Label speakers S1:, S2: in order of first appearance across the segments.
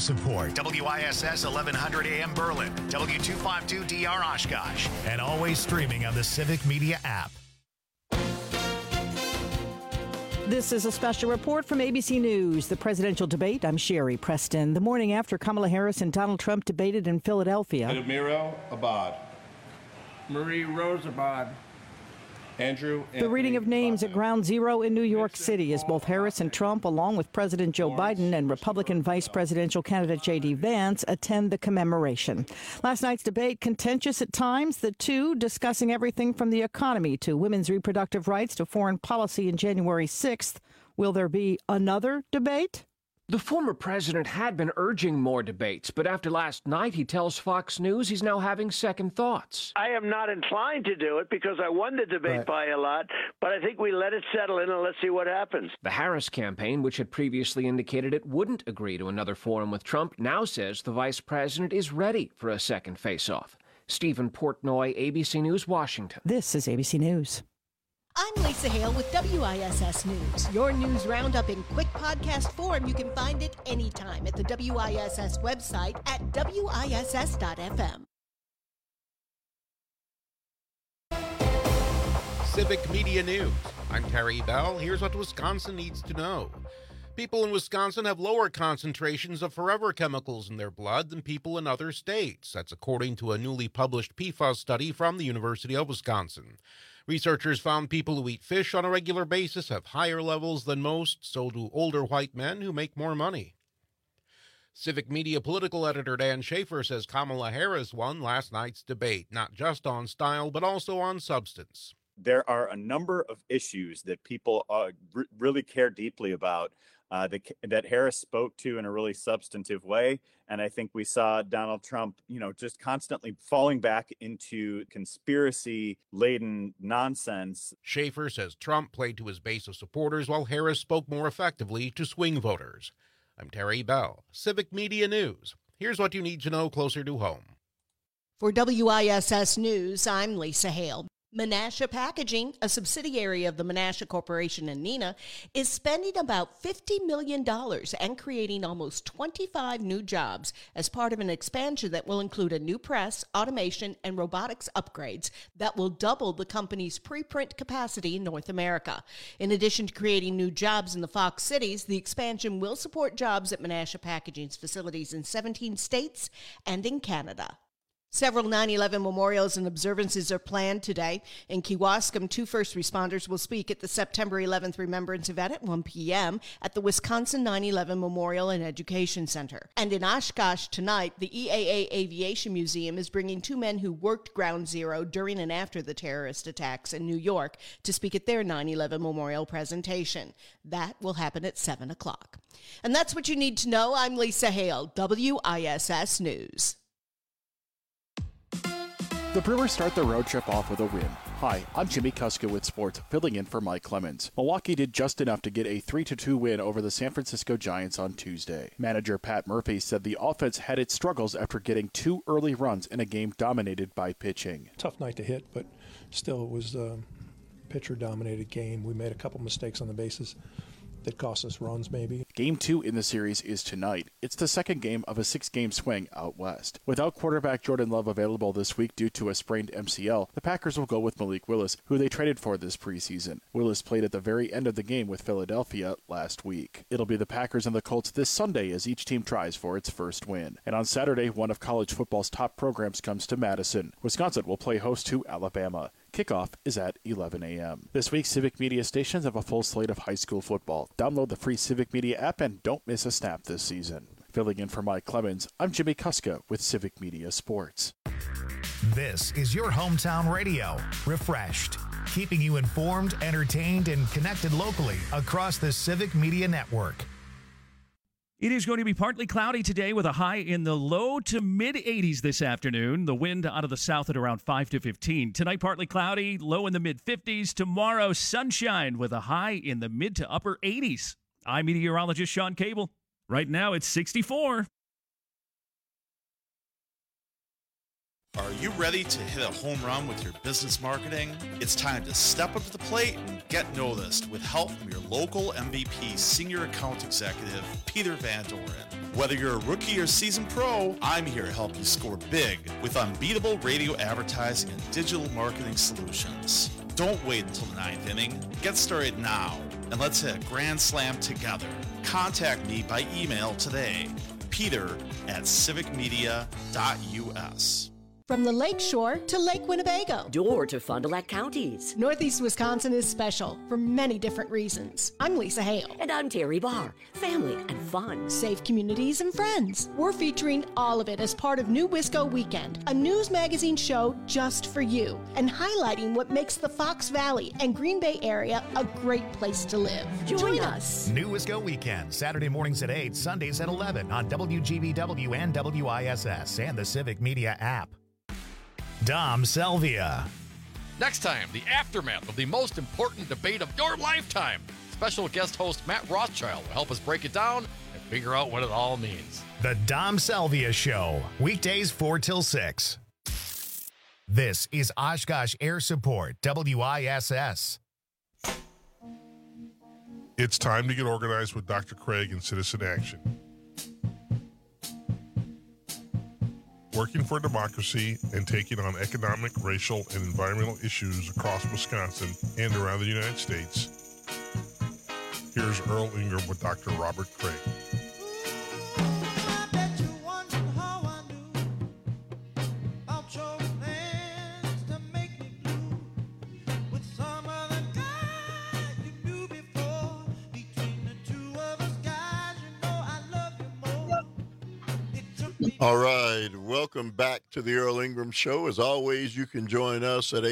S1: support WISS 1100 AM Berlin, W252DR Oshkosh, and always streaming on the Civic Media app.
S2: This is a special report from ABC News, the presidential debate. I'm Sherry Preston. The morning after Kamala Harris and Donald Trump debated in Philadelphia.
S3: Admiral Abad.
S4: Marie Rose Abad.
S3: Andrew.
S2: The reading of names at Ground Zero in New York City as both Harris and Trump, along with President Joe Biden and Republican vice presidential candidate J.D. Vance, attend the commemoration. Last night's debate, contentious at times, the two discussing everything from the economy to women's reproductive rights to foreign policy in January 6th. Will there be another debate?
S5: The former president had been urging more debates, but after last night, he tells Fox News he's now having second thoughts.
S6: I am not inclined to do it because I won the debate by a lot, but I think we let it settle in and let's see what happens.
S5: The Harris campaign, which had previously indicated it wouldn't agree to another forum with Trump, now says the vice president is ready for a second face-off. Stephen Portnoy, ABC News, Washington.
S2: This is ABC News.
S7: I'm Lisa Hale with WISS News. Your news roundup in quick podcast form. You can find it anytime at the WISS website at WISS.FM.
S8: Civic Media News. I'm Terry Bell. Here's what Wisconsin needs to know. People in Wisconsin have lower concentrations of forever chemicals in their blood than people in other states. That's according to a newly published PFAS study from the University of Wisconsin. Researchers found people who eat fish on a regular basis have higher levels than most, so do older white men who make more money. Civic Media political editor Dan Schaefer says Kamala Harris won last night's debate, not just on style, but also on substance.
S9: There are a number of issues that people really care deeply about that Harris spoke to in a really substantive way. And I think we saw Donald Trump, just constantly falling back into conspiracy-laden nonsense.
S8: Schaefer says Trump played to his base of supporters while Harris spoke more effectively to swing voters. I'm Terry Bell, Civic Media News. Here's what you need to know closer to home.
S7: For WISS News, I'm Lisa Hale. Menasha Packaging, a subsidiary of the Menasha Corporation and Neenah, is spending about $50 million and creating almost 25 new jobs as part of an expansion that will include a new press, automation, and robotics upgrades that will double the company's preprint capacity in North America. In addition to creating new jobs in the Fox cities, the expansion will support jobs at Menasha Packaging's facilities in 17 states and in Canada. Several 9/11 memorials and observances are planned today. In Kewaskum, 2 first responders will speak at the September 11th Remembrance event at 1 p.m. at the Wisconsin 9/11 Memorial and Education Center. And in Oshkosh tonight, the EAA Aviation Museum is bringing 2 men who worked Ground Zero during and after the terrorist attacks in New York to speak at their 9/11 memorial presentation. That will happen at 7 o'clock. And that's what you need to know. I'm Lisa Hale, WISS News.
S10: The Brewers start the road trip off with a win. Hi, I'm Jimmy Kuska with sports, filling in for Mike Clemens. Milwaukee did just enough to get a 3-2 win over the San Francisco Giants on Tuesday. Manager Pat Murphy said the offense had its struggles after getting 2 early runs in a game dominated by pitching.
S11: Tough night to hit, but still it was a pitcher-dominated game. We made a couple mistakes on the bases that cost us runs, maybe.
S10: Game 2 in the series is tonight. It's the second game of a 6-game swing out west. Without quarterback Jordan Love available this week due to a sprained MCL, the Packers will go with Malik Willis, who they traded for this preseason. Willis played at the very end of the game with Philadelphia last week. It'll be the Packers and the Colts this Sunday as each team tries for its first win. And on Saturday, one of college football's top programs comes to Madison. Wisconsin will play host to Alabama. Kickoff is at 11 a.m. This week, Civic Media stations have a full slate of high school football. Download the free Civic Media app and don't miss a snap this season. Filling in for Mike Clemens, I'm Jimmy Kuska with Civic Media Sports.
S1: This is your hometown radio, refreshed, keeping you informed, entertained, and connected locally across the Civic Media Network.
S12: It is going to be partly cloudy today with a high in the low to mid-80s this afternoon. The wind out of the south at around 5 to 15. Tonight, partly cloudy, low in the mid-50s. Tomorrow, sunshine with a high in the mid to upper 80s. I'm meteorologist Sean Cable. Right now, it's 64.
S13: Are you ready to hit a home run with your business marketing? It's time to step up to the plate and get noticed with help from your local MVP Senior Account Executive, Peter Van Doren. Whether you're a rookie or seasoned pro, I'm here to help you score big with unbeatable radio advertising and digital marketing solutions. Don't wait until the ninth inning. Get started now, and let's hit a grand slam together. Contact me by email today, peter@civicmedia.us.
S7: From the Lake Shore to Lake Winnebago.
S14: Door to Fond du Lac counties.
S7: Northeast Wisconsin is special for many different reasons. I'm Lisa Hale.
S14: And I'm Terry Barr. Family and fun.
S7: Safe communities and friends. We're featuring all of it as part of New Wisco Weekend, a news magazine show just for you, and highlighting what makes the Fox Valley and Green Bay area a great place to live. Join us.
S1: New Wisco Weekend, Saturday mornings at 8, Sundays at 11 on WGBW and WISS and the Civic Media app. Dom Selvia.
S15: Next time, the aftermath of the most important debate of your lifetime. Special guest host Matt Rothschild will help us break it down and figure out what it all means.
S1: The Dom Selvia Show, weekdays 4 till 6. This is Oshkosh Air Support, WISS.
S16: It's time to get organized with Dr. Craig and Citizen Action. Working for democracy and taking on economic, racial, and environmental issues across Wisconsin and around the United States. Here's Earl Ingram with Dr. Robert Craig.
S17: All right, welcome back to the Earl Ingram Show. As always, you can join us at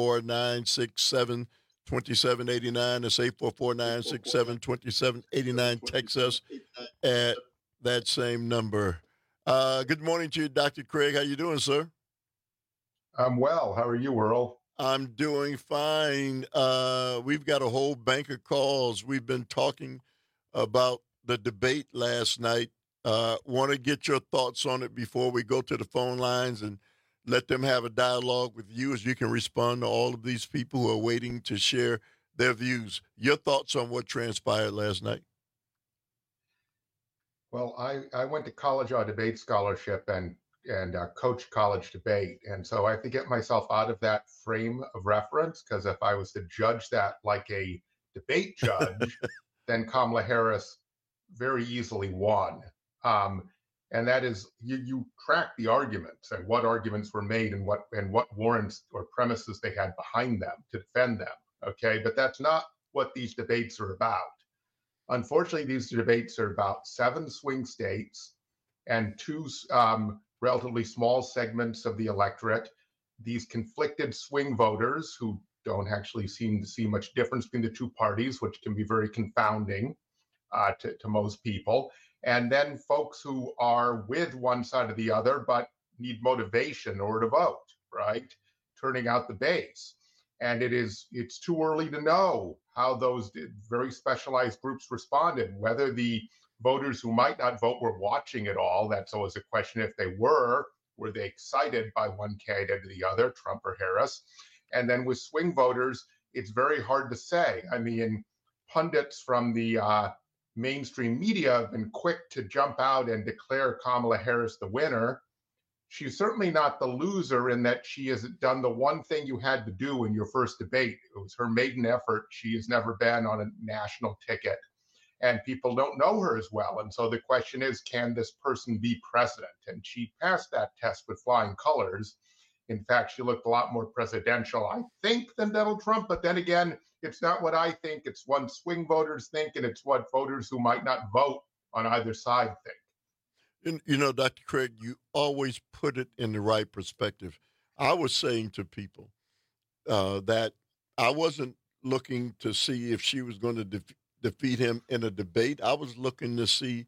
S17: 844-967-2789. That's 844-967-2789. Text us at that same number. Good morning to you, Dr. Craig. How you doing, sir?
S18: I'm well. How are you, Earl?
S17: I'm doing fine. We've got a whole bank of calls. We've been talking about the debate last night. Want to get your thoughts on it before we go to the phone lines and let them have a dialogue with you as you can respond to all of these people who are waiting to share their views. Your thoughts on what transpired last night?
S18: Well, I went to college on a debate scholarship and coached college debate. And so I have to get myself out of that frame of reference, because if I was to judge that like a debate judge, then Kamala Harris very easily won. And that is, you track the arguments and what arguments were made and what warrants or premises they had behind them to defend them. Okay, but that's not what these debates are about. Unfortunately, these debates are about 7 swing states and 2 relatively small segments of the electorate. These conflicted swing voters who don't actually seem to see much difference between the 2 parties, which can be very confounding to most people. And then folks who are with one side or the other, but need motivation in order to vote, right? Turning out the base. And it's too early to know how those very specialized groups responded, whether the voters who might not vote were watching it all. That's always a question. If they were they excited by one candidate or the other, Trump or Harris? And then with swing voters, it's very hard to say. I mean, pundits from the mainstream media have been quick to jump out and declare Kamala Harris the winner. She's certainly not the loser in that she has done the one thing you had to do in your first debate. It was her maiden effort. She has never been on a national ticket, and people don't know her as well. And so the question is, can this person be president? And she passed that test with flying colors. In fact, she looked a lot more presidential, I think, than Donald Trump. But then again, it's not what I think. It's what swing voters think, and it's what voters who might not vote on either side think.
S17: And, you know, Dr. Craig, you always put it in the right perspective. I was saying to people that I wasn't looking to see if she was going to defeat him in a debate. I was looking to see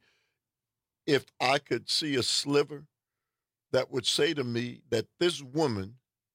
S17: if I could see a sliver that would say to me that this woman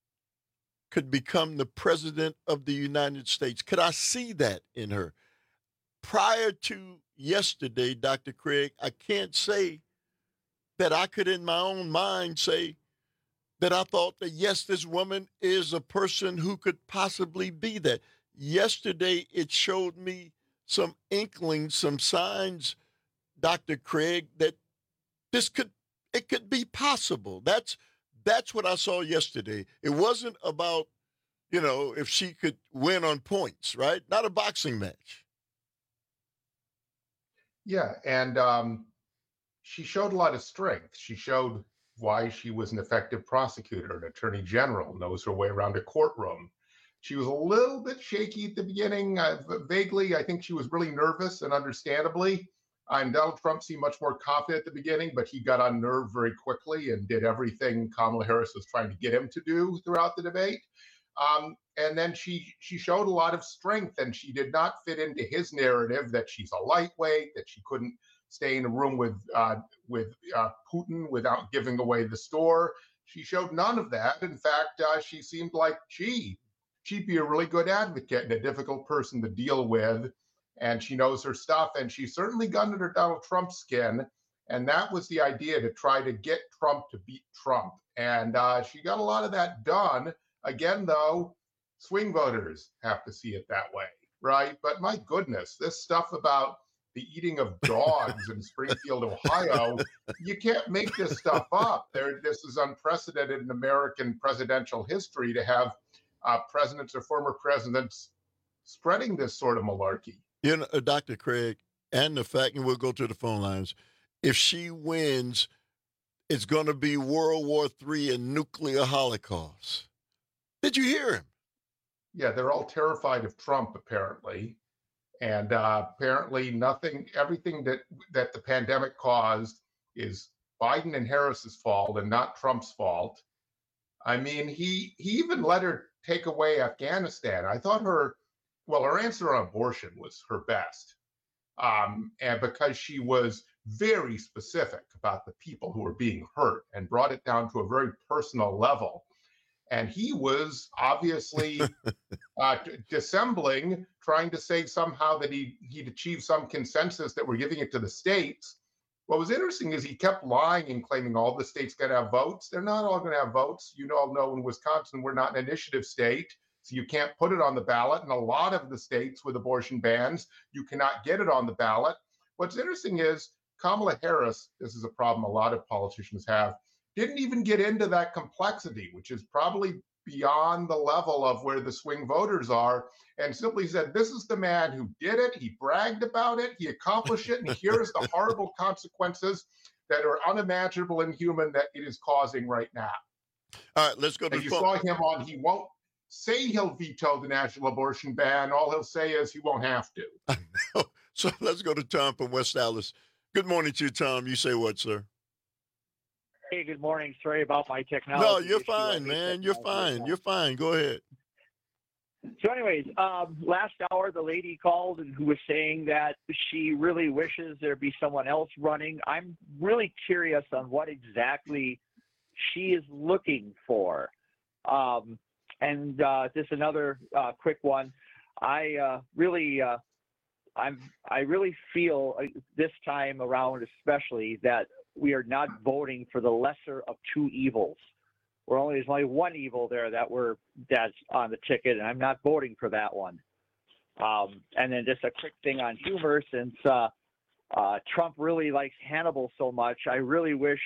S17: could become the president of the United States. Could I see that in her? Prior to yesterday, Dr. Craig, I can't say that I could in my own mind say that I thought that, yes, this woman is a person who could possibly be that. Yesterday, it showed me some inklings, some signs, Dr. Craig, that it could be possible. That's what I saw yesterday. It wasn't about, if she could win on points, right? Not a boxing match.
S18: Yeah, and she showed a lot of strength. She showed why she was an effective prosecutor, an attorney general, knows her way around a courtroom. She was a little bit shaky at the beginning, vaguely. I think she was really nervous, and understandably. And Donald Trump seemed much more confident at the beginning, but he got unnerved very quickly and did everything Kamala Harris was trying to get him to do throughout the debate. And then she showed a lot of strength, and she did not fit into his narrative that she's a lightweight, that she couldn't stay in a room with Putin without giving away the store. She showed none of that. In fact, she seemed like she'd be a really good advocate and a difficult person to deal with. And she knows her stuff, and she certainly got under Donald Trump's skin. And that was the idea, to try to get Trump to beat Trump. And she got a lot of that done. Again, though, swing voters have to see it that way, right? But my goodness, this stuff about the eating of dogs in Springfield, Ohio, you can't make this stuff up. This is unprecedented in American presidential history to have presidents or former presidents spreading this sort of malarkey.
S17: Dr. Craig, and the fact, and we'll go to the phone lines, if she wins, it's going to be World War III and nuclear holocaust. Did you hear him?
S18: Yeah, they're all terrified of Trump, apparently. And apparently everything that the pandemic caused is Biden and Harris's fault and not Trump's fault. I mean, he even let her take away Afghanistan. I thought her answer on abortion was her best. And because she was very specific about the people who were being hurt and brought it down to a very personal level. And he was obviously dissembling, trying to say somehow that he'd achieved some consensus that we're giving it to the states. What was interesting is he kept lying and claiming all the states going to have votes. They're not all going to have votes. You all know in Wisconsin, we're not an initiative state, so you can't put it on the ballot. And a lot of the states with abortion bans, you cannot get it on the ballot. What's interesting is Kamala Harris, this is a problem a lot of politicians have, didn't even get into that complexity, which is probably beyond the level of where the swing voters are, and simply said, this is the man who did it. He bragged about it. He accomplished it. And here's the horrible consequences that are unimaginable and inhuman that it is causing right now.
S17: All right, let's go to the phone.
S18: You saw him on, he won't say he'll veto the national abortion ban. All he'll say is he won't have to.
S17: So let's go to Tom from West Dallas. Good morning to you, Tom. You say what, sir?
S19: Hey, good morning. Sorry about my technology.
S17: No, you're fine, man. You're fine. You're fine. Go ahead.
S19: So anyways, last hour, the lady called and who was saying that she really wishes there'd be someone else running. I'm really curious on what exactly she is looking for. And just another quick one. I really feel this time around, especially, that we are not voting for the lesser of two evils. There's only one evil there that's on the ticket, and I'm not voting for that one. And then just a quick thing on humor, since Trump really likes Hannibal so much, I really wish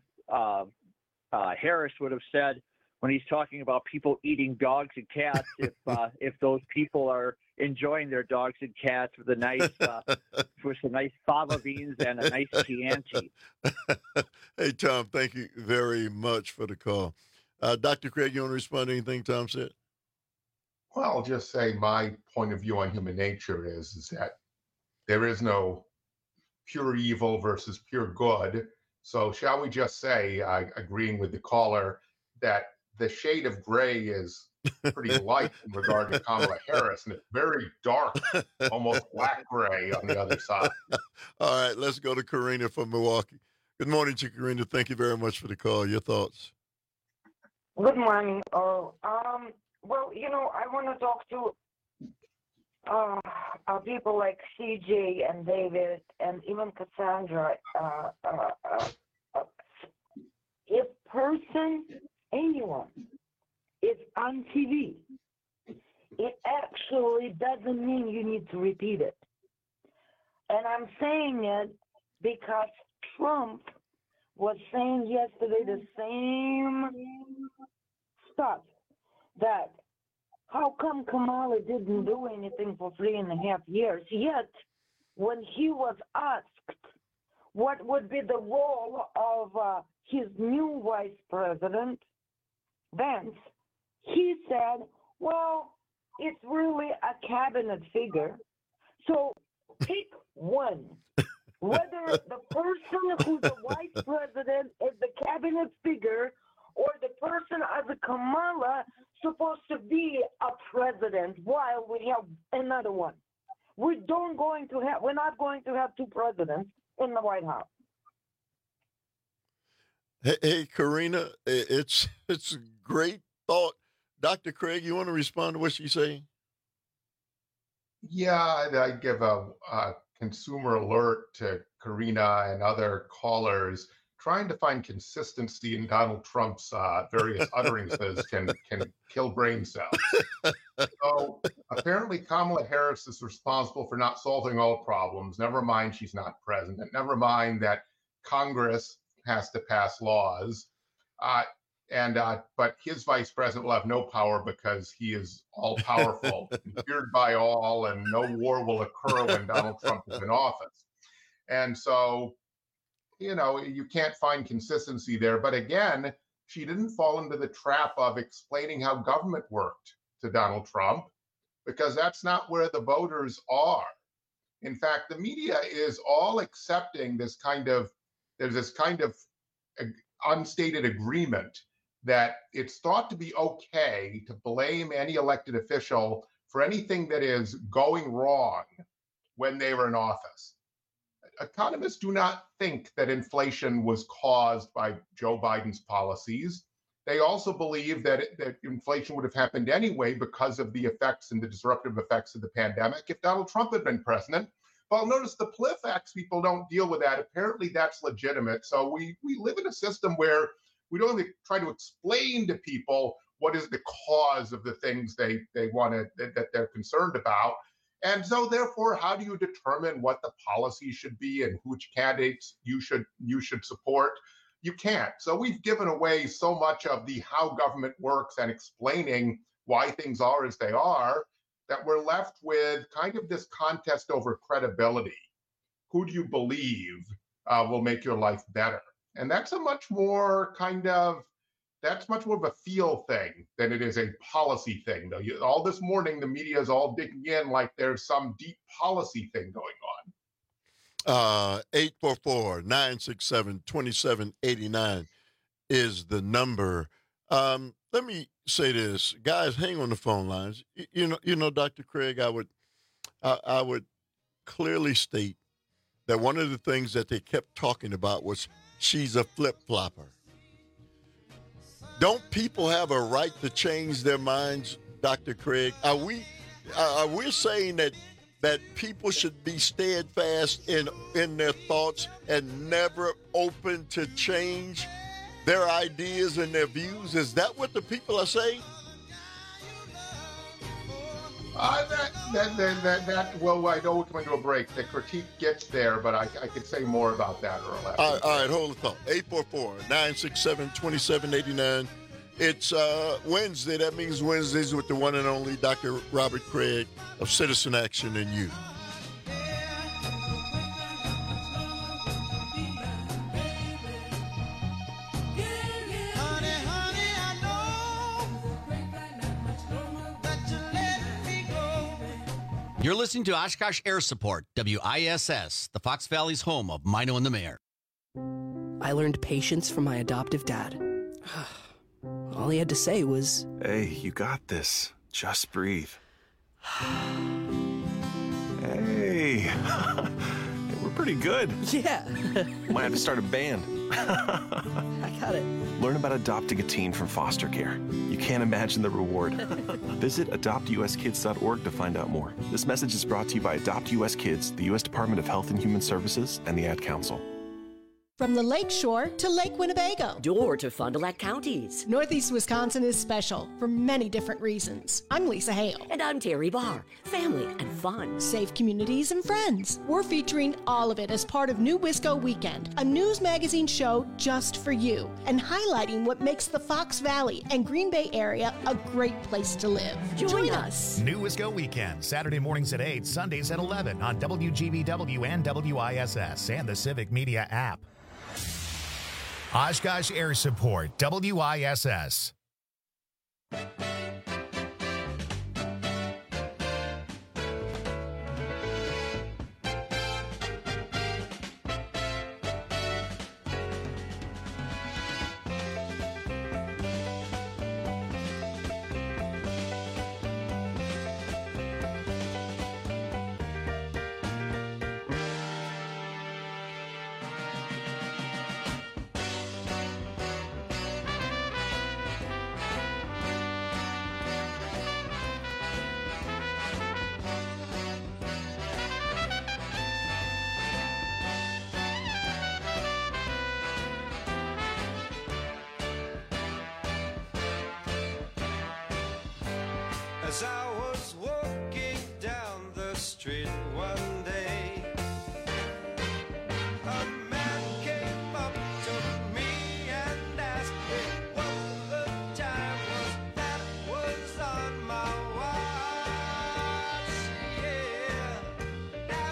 S19: Harris would have said, when he's talking about people eating dogs and cats, if those people are enjoying their dogs and cats with some nice fava beans and a nice Chianti.
S17: Hey, Tom, thank you very much for the call. Dr. Craig, you want to respond to anything Tom said?
S18: Well, I'll just say my point of view on human nature is that there is no pure evil versus pure good. So shall we just say, agreeing with the caller, that the shade of gray is pretty light in regard to Kamala Harris, and it's very dark, almost black gray on the other side.
S17: All right, let's go to Karina from Milwaukee. Good morning to Karina. Thank you very much for the call. Your thoughts?
S20: Good morning. Well, I want to talk to people like CJ and David and even Cassandra. A anyone is on TV, it actually doesn't mean you need to repeat it. And I'm saying it because Trump was saying yesterday the same stuff, that how come Kamala didn't do anything for 3.5 years, yet when he was asked what would be the role of his new vice president, Vance, he said, well, it's really a cabinet figure. So pick one. Whether the person who's the vice president is the cabinet figure or the person as a Kamala supposed to be a president while we have another one. We're not going to have two presidents in the White House.
S17: Hey, Karina, it's a great thought. Dr. Craig, you want to respond to what she's saying?
S18: Yeah, I give a consumer alert to Karina and other callers. Trying to find consistency in Donald Trump's various utterances can kill brain cells. So apparently Kamala Harris is responsible for not solving all problems. Never mind she's not president. Never mind that Congress has to pass laws. But his vice president will have no power because he is all powerful, feared by all, and no war will occur when Donald Trump is in office. And so, you can't find consistency there. But again, she didn't fall into the trap of explaining how government worked to Donald Trump, because that's not where the voters are. In fact, the media is all accepting there's this kind of unstated agreement that it's thought to be okay to blame any elected official for anything that is going wrong when they were in office. Economists do not think that inflation was caused by Joe Biden's policies. They also believe that inflation would have happened anyway because of the effects and the disruptive effects of the pandemic if Donald Trump had been president. Well, notice the PLIF Acts people don't deal with that. Apparently that's legitimate. So we live in a system where we don't even try to explain to people what is the cause of the things they want to, that they're concerned about. And so therefore, how do you determine what the policy should be and which candidates you should support? You can't. So we've given away so much of the how government works and explaining why things are as they are that we're left with kind of this contest over credibility. Who do you believe will make your life better? And that's much more of a feel thing than it is a policy thing. Though all this morning, the media is all digging in like there's some deep policy thing going on.
S17: 844-967-2789 is the number. Let me say this, guys. Hang on the phone lines. You know, Dr. Craig, I would clearly state that one of the things that they kept talking about was she's a flip-flopper. Don't people have a right to change their minds, Dr. Craig? Are we saying that people should be steadfast in their thoughts and never open to change their ideas and their views? Is that what the people are saying?
S18: Well, I know we're coming to a break. The critique gets there, but I could say more about that, Earl.
S17: All right, hold the thought. 844-967-2789. It's Wednesday. That means Wednesdays with the one and only Dr. Robert Craig of Citizen Action and You.
S21: You're listening to Oshkosh Air Support, WISS, the Fox Valley's home of Mino and the Mayor.
S22: I learned patience from my adoptive dad. All he had to say was,
S23: "Hey, you got this. Just breathe." Hey, we're pretty good.
S22: Yeah.
S23: Might have to start a band.
S22: I got it.
S23: Learn about adopting a teen from foster care. You can't imagine the reward. Visit adoptuskids.org to find out more. This message is brought to you by Adopt US Kids, the U.S. Department of Health and Human Services, and the Ad Council.
S7: From the Lake Shore to Lake Winnebago.
S14: Door to Fond du Lac counties.
S7: Northeast Wisconsin is special for many different reasons. I'm Lisa Hale.
S14: And I'm Terry Barr. Family and fun.
S7: Safe communities and friends. We're featuring all of it as part of New Wisco Weekend, a news magazine show just for you, and highlighting what makes the Fox Valley and Green Bay area a great place to live. Join us.
S1: New Wisco Weekend, Saturday mornings at 8, Sundays at 11 on WGBW and WISS and the Civic Media app. Oshkosh Air Support, WISS.
S3: As I was walking down the street one day, a man came up to me and asked me what the time was that was on my watch. Yeah, I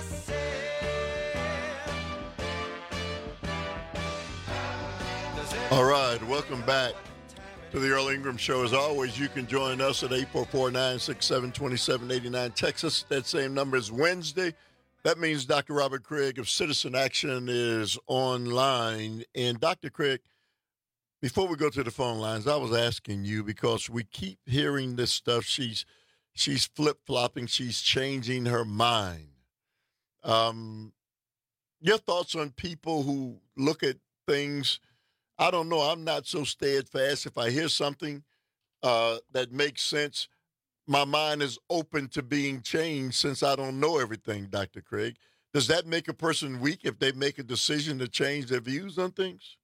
S3: said,
S17: All right, welcome back to the Earl Ingram Show. As always, you can join us at 844-967-2789. Text us at that same number. It's Wednesday. That means Dr. Robert Craig of Citizen Action is online. And Dr. Craig, before we go to the phone lines, I was asking you because we keep hearing this stuff. She's flip-flopping. She's changing her mind. Your thoughts on people who look at things, I don't know. I'm not so steadfast. If I hear something that makes sense, my mind is open to being changed since I don't know everything, Dr. Craig. Does that make a person weak if they make a decision to change their views on things?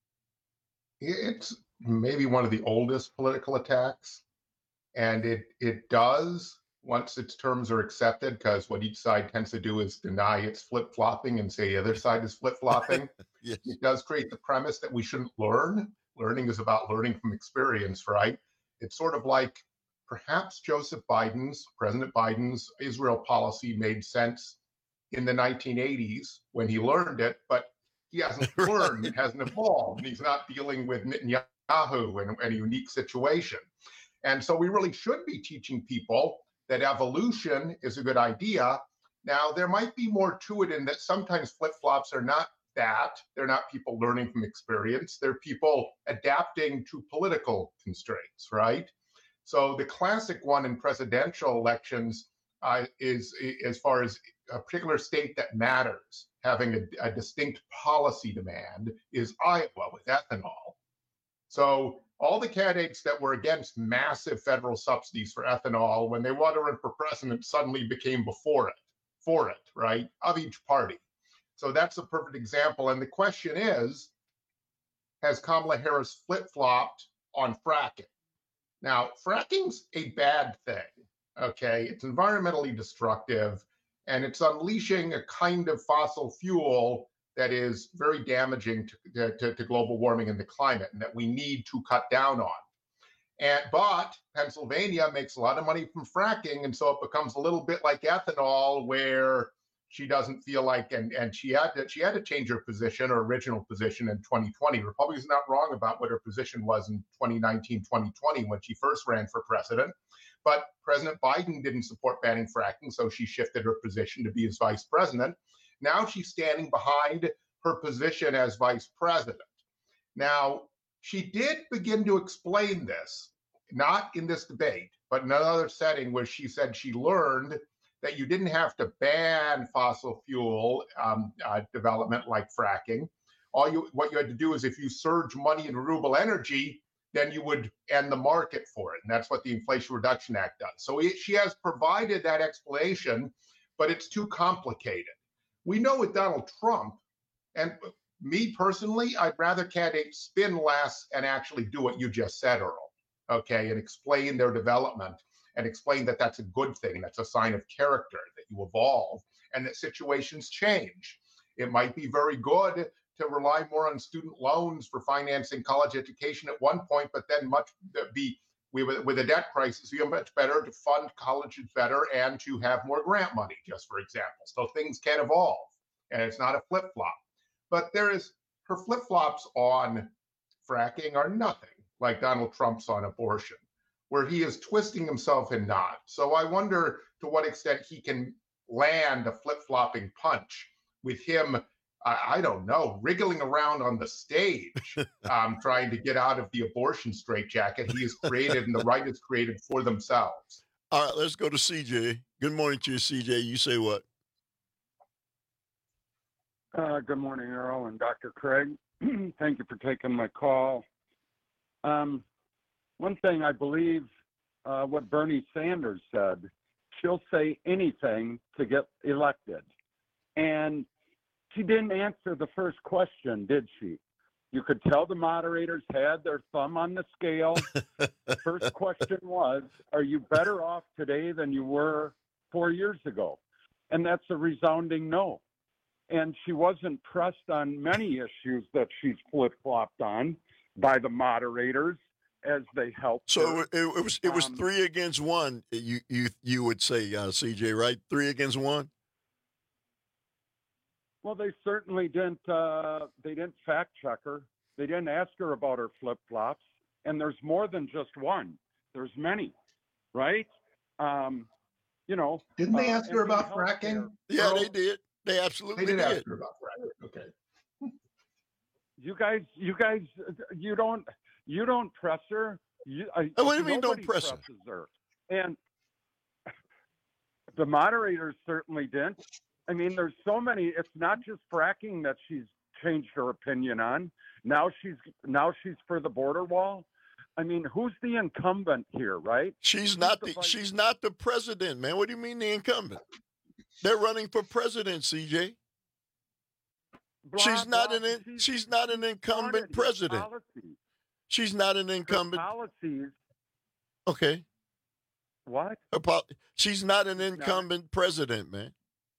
S18: It's maybe one of the oldest political attacks. And it does, once its terms are accepted, because what each side tends to do is deny it's flip-flopping and say the other side is flip-flopping.
S17: Yes.
S18: It does create the premise that we shouldn't learn. Learning is about learning from experience, right? It's sort of like perhaps President Biden's Israel policy made sense in the 1980s when he learned it, but he hasn't learned, it hasn't evolved, and he's not dealing with Netanyahu in a unique situation. And so we really should be teaching people that evolution is a good idea. Now, there might be more to it in that sometimes flip-flops are not that. They're not people learning from experience. They're people adapting to political constraints, right? So the classic one in presidential elections is as far as a particular state that matters, having a distinct policy demand, is Iowa with ethanol. So all the candidates that were against massive federal subsidies for ethanol, when they wanted to run for president, suddenly became for it, right, of each party. So that's a perfect example. And the question is, has Kamala Harris flip-flopped on fracking? Now, fracking's a bad thing, okay? It's environmentally destructive, and it's unleashing a kind of fossil fuel that is very damaging to global warming and the climate, and that we need to cut down on. But Pennsylvania makes a lot of money from fracking, and so it becomes a little bit like ethanol, where she doesn't feel like, and she had to change her position, her original position in 2020. Republicans are not wrong about what her position was in 2019, 2020 when she first ran for president. But President Biden didn't support banning fracking, so she shifted her position to be his vice president. Now she's standing behind her position as vice president. Now, she did begin to explain this, not in this debate, but in another setting where she said she learned that you didn't have to ban fossil fuel development like fracking. What you had to do is if you surge money in renewable energy, then you would end the market for it. And that's what the Inflation Reduction Act does. So she has provided that explanation, but it's too complicated. We know with Donald Trump, and Me personally, I'd rather candidates spin less and actually do what you just said, Earl, okay, and explain their development and explain that that's a good thing. That's a sign of character, that you evolve and that situations change. It might be very good to rely more on student loans for financing college education at one point, but then with a debt crisis, it'd be much better to fund colleges better and to have more grant money, just for example. So things can evolve, and it's not a flip-flop. But her flip-flops on fracking are nothing like Donald Trump's on abortion, where he is twisting himself in knots. So I wonder to what extent he can land a flip-flopping punch with him, I don't know, wriggling around on the stage, trying to get out of the abortion straitjacket he has created and the right has created for themselves.
S17: All right, let's go to CJ. Good morning to you, CJ. You say what?
S4: Good morning, Earl and Dr. Craig. Thank you for taking my call. One thing I believe what Bernie Sanders said, she'll say anything to get elected. And she didn't answer the first question, did she? You could tell the moderators had their thumb on the scale. The first question was, are you better off today than you were 4 years ago? And that's a resounding no. And she wasn't pressed on many issues that she's flip-flopped on by the moderators as they helped.
S17: So
S4: her.
S17: it was 3 against 1. You would say, CJ, right? 3 against 1.
S4: Well, they certainly didn't. They didn't fact check her. They didn't ask her about her flip-flops. And there's more than just one. There's many, right?
S18: Didn't they ask her about fracking?
S17: Yeah, they did. They absolutely
S18: did. Ask her about fracking. Okay.
S4: You guys, you don't press her.
S17: What do you mean don't press
S4: her? And the moderators certainly didn't. I mean, there's so many. It's not just fracking that she's changed her opinion on. Now she's for the border wall. I mean, who's the incumbent here, right?
S17: She's not the president, man. What do you mean the incumbent? They're running for president, CJ. She's not an incumbent president. She's not an incumbent.
S4: Policies.
S17: Okay.
S4: What?
S17: She's not an incumbent president, man.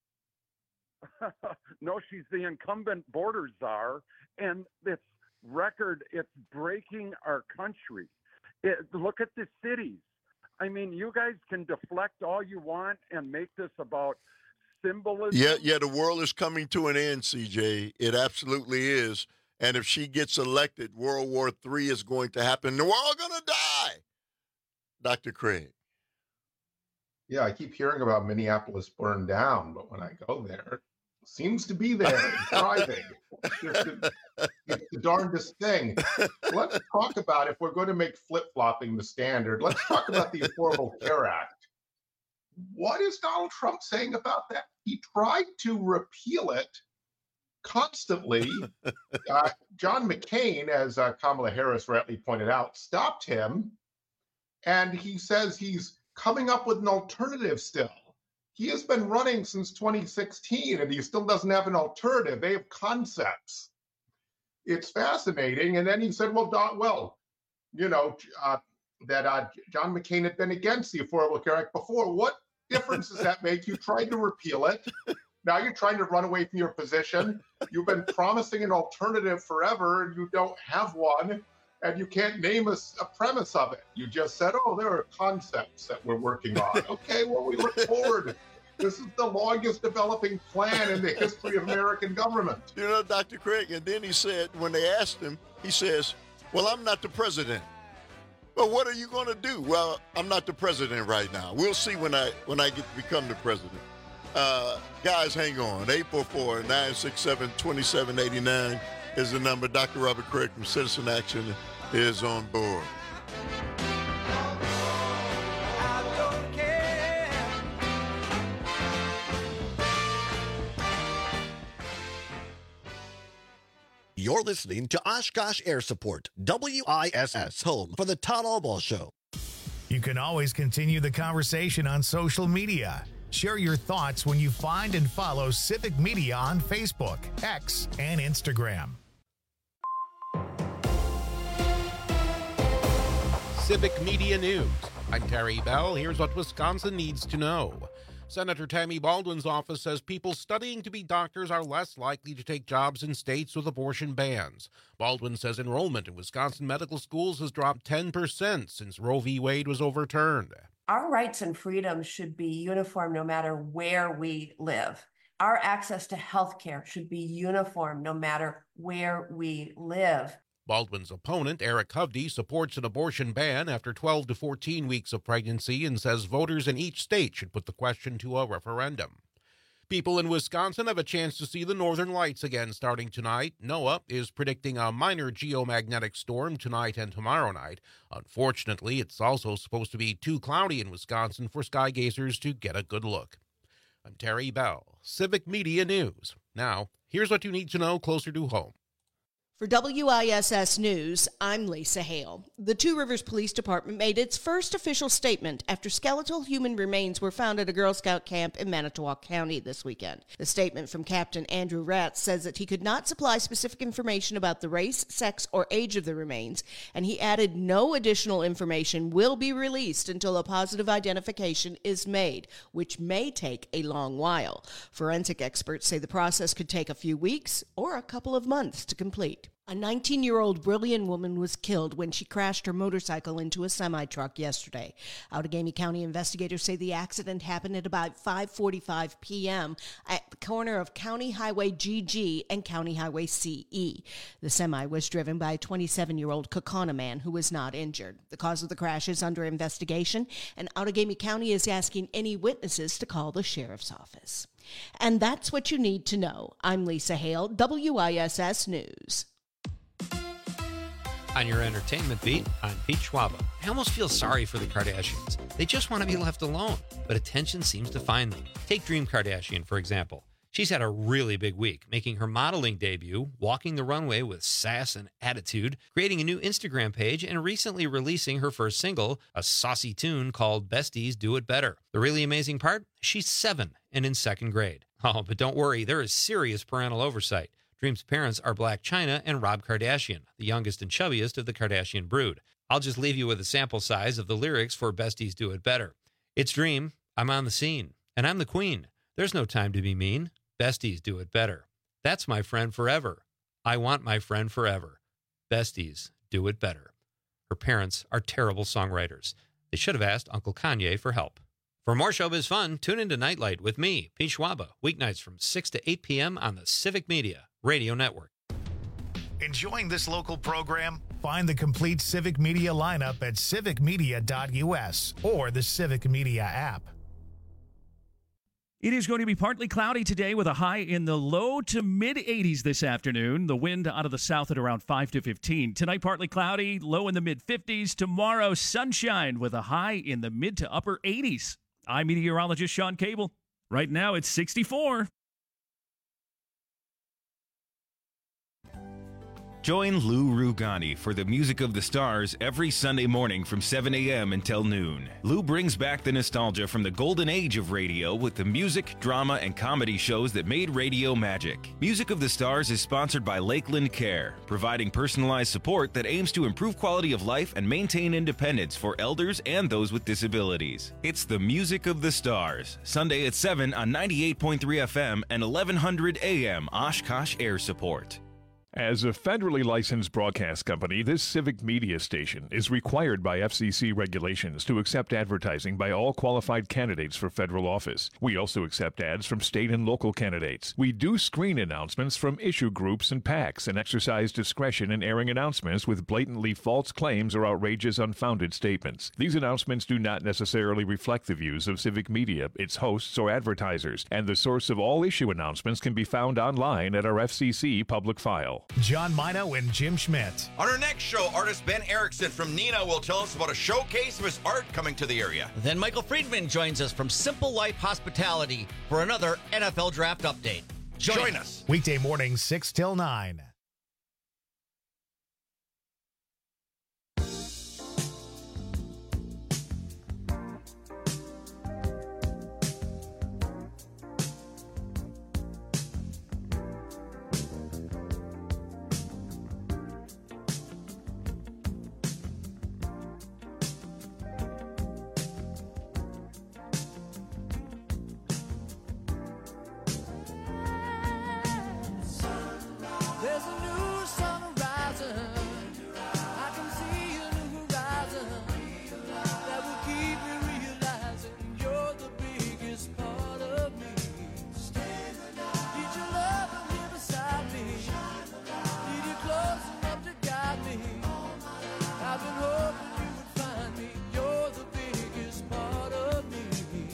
S4: No, she's the incumbent border czar, and this record, it's breaking our country. Look at the cities. I mean, you guys can deflect all you want and make this about symbolism.
S17: Yeah, the world is coming to an end, CJ. It absolutely is. And if she gets elected, World War III is going to happen. We're all going to die. Dr. Craig.
S18: Yeah, I keep hearing about Minneapolis burned down, but when I go there, it seems to be there and thriving. It's the darndest thing. Let's talk about, if we're going to make flip-flopping the standard, let's talk about the Affordable Care Act. What is Donald Trump saying about that? He tried to repeal it constantly. John McCain, as Kamala Harris rightly pointed out, stopped him. And he says he's coming up with an alternative still. He has been running since 2016, and he still doesn't have an alternative. They have concepts. It's fascinating. And then he said, that John McCain had been against the Affordable Care Act before. What difference does that make? You tried to repeal it. Now you're trying to run away from your position. You've been promising an alternative forever, and you don't have one. And you can't name a premise of it. You just said, there are concepts that we're working on. Okay, well, we look forward. This is the longest developing plan in the history of American government.
S17: You know, Dr. Craig, and then he said, when they asked him, he says, well, I'm not the president. Well, what are you going to do? Well, I'm not the president right now. We'll see when I get to become the president. Guys, hang on. 844-967-2789 is the number. Dr. Robert Craig from Citizen Action is on board.
S5: You're listening to Oshkosh Air Support, WISS, home for the Todd Albaugh Show.
S1: You can always continue the conversation on social media. Share your thoughts when you find and follow Civic Media on Facebook, X, and Instagram.
S8: Civic Media News. I'm Terry Bell. Here's what Wisconsin needs to know. Senator Tammy Baldwin's office says people studying to be doctors are less likely to take jobs in states with abortion bans. Baldwin says enrollment in Wisconsin medical schools has dropped 10% since Roe v. Wade was overturned.
S2: Our rights and freedoms should be uniform no matter where we live. Our access to health care should be uniform no matter where we live.
S8: Baldwin's opponent, Eric Hovde, supports an abortion ban after 12 to 14 weeks of pregnancy and says voters in each state should put the question to a referendum. People in Wisconsin have a chance to see the northern lights again starting tonight. NOAA is predicting a minor geomagnetic storm tonight and tomorrow night. Unfortunately, it's also supposed to be too cloudy in Wisconsin for sky gazers to get a good look. I'm Terry Bell, Civic Media News. Now, here's what you need to know closer to home.
S7: For WISS News, I'm Lisa Hale. The Two Rivers Police Department made its first official statement after skeletal human remains were found at a Girl Scout camp in Manitowoc County this weekend. The statement from Captain Andrew Ratz says that he could not supply specific information about the race, sex, or age of the remains, and he added no additional information will be released until a positive identification is made, which may take a long while. Forensic experts say the process could take a few weeks or a couple of months to complete. A 19-year-old Brilliant woman was killed when she crashed her motorcycle into a semi-truck yesterday. Outagamie County investigators say the accident happened at about 5:45 p.m. at the corner of County Highway GG and County Highway CE. The semi was driven by a 27-year-old Kaukauna man who was not injured. The cause of the crash is under investigation, and Outagamie County is asking any witnesses to call the sheriff's office. And that's what you need to know. I'm Lisa Hale, WISS News.
S6: On your entertainment beat, I'm Pete Schwaba. I almost feel sorry for the Kardashians. They just want to be left alone, but attention seems to find them. Take Dream Kardashian, for example. She's had a really big week, making her modeling debut, walking the runway with sass and attitude, creating a new Instagram page, and recently releasing her first single, a saucy tune called Besties Do It Better. The really amazing part? She's 7 and in 2nd grade. Oh, but don't worry, there is serious parental oversight. Dream's parents are Blac Chyna and Rob Kardashian, the youngest and chubbiest of the Kardashian brood. I'll just leave you with a sample size of the lyrics for Besties Do It Better. It's Dream, I'm on the scene, and I'm the queen. There's no time to be mean. Besties do it better. That's my friend forever. I want my friend forever. Besties do it better. Her parents are terrible songwriters. They should have asked Uncle Kanye for help. For more showbiz fun, tune into Nightlight with me, Pete Schwaba, weeknights from 6 to 8 p.m. on the Civic Media Radio Network.
S1: Enjoying this local program? Find the complete Civic Media lineup at civicmedia.us or the Civic Media app.
S12: It is going to be partly cloudy today with a high in the low to mid-80s this afternoon. The wind out of the south at around 5 to 15. Tonight, partly cloudy, low in the mid-50s. Tomorrow, sunshine with a high in the mid to upper 80s. I'm meteorologist Sean Cable. Right now, it's 64.
S9: Join Lou Rugani for the Music of the Stars every Sunday morning from 7 a.m. until noon. Lou brings back the nostalgia from the golden age of radio with the music, drama, and comedy shows that made radio magic. Music of the Stars is sponsored by Lakeland Care, providing personalized support that aims to improve quality of life and maintain independence for elders and those with disabilities. It's the Music of the Stars, Sunday at 7 on 98.3 FM and 1100 AM Oshkosh Air Support.
S24: As a federally licensed broadcast company, this Civic Media station is required by FCC regulations to accept advertising by all qualified candidates for federal office. We also accept ads from state and local candidates. We do screen announcements from issue groups and PACs and exercise discretion in airing announcements with blatantly false claims or outrageous, unfounded statements. These announcements do not necessarily reflect the views of Civic Media, its hosts, or advertisers, and the source of all issue announcements can be found online at our FCC public file.
S1: John Mino and Jim Schmidt.
S25: On our next show, artist Ben Erickson from Neenah will tell us about a showcase of his art coming to the area.
S26: Then Michael Friedman joins us from Simple Life Hospitality for another NFL Draft update. Join us.
S1: Weekday mornings 6 till 9.
S3: There's a new sun rising. I can see a new horizon that will keep me realizing you're the biggest part of me. Need your love here beside me. Need you close enough to guide me. I've been hoping you would find me. You're the biggest part of me.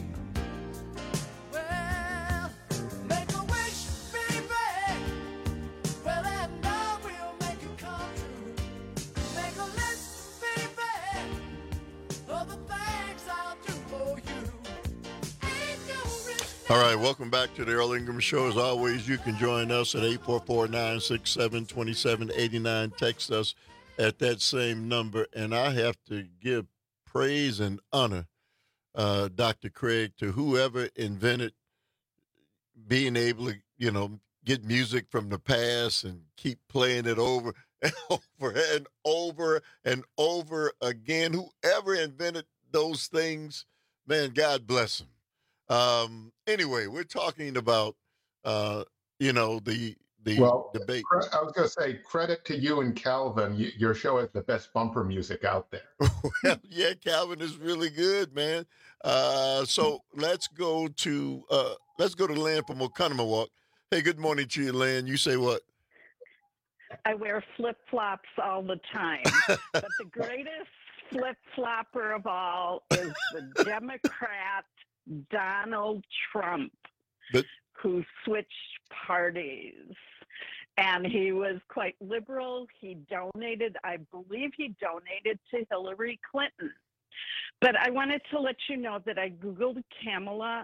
S3: Well, make a wish, baby. Well, and I will make it come true. Make a list, baby, of the things I'll do for you. Ain't no risk.
S17: All right, welcome back to the Earl Ingram Show. As always, you can join us at 844-967-2789. Text us at that same number. And I have to give praise and honor, Dr. Craig, to whoever invented being able to, get music from the past and keep playing it over and over and over and over again. Whoever invented those things, man, God bless them. Anyway, we're talking about, the debate.
S18: I was going to say, credit to you and Calvin. Your show has the best bumper music out there.
S17: Well, yeah, Calvin is really good, man. So let's go to Lynn from Oconomowoc. Hey, good morning to you, Lynn. You say what?
S10: I wear flip-flops all the time. But the greatest flip-flopper of all is the Democrat Donald Trump, who switched parties. And he was quite liberal. I believe he donated to Hillary Clinton. But I wanted to let you know that I Googled Kamala